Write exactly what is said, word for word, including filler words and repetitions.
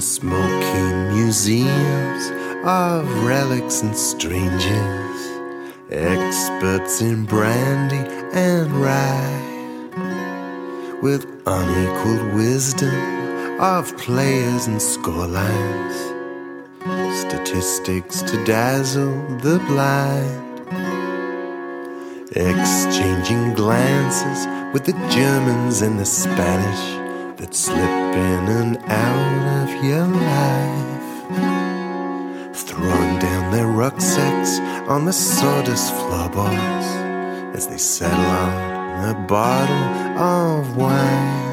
smoky museums of relics and strangers, experts in brandy and rye, with unequaled wisdom of players and scorelines, statistics to dazzle the blind, exchanging glances with the Germans and the Spanish that slip in and out of your life, throwing down their rucksacks on the sawdust floorboards as they settle on a bottle of wine.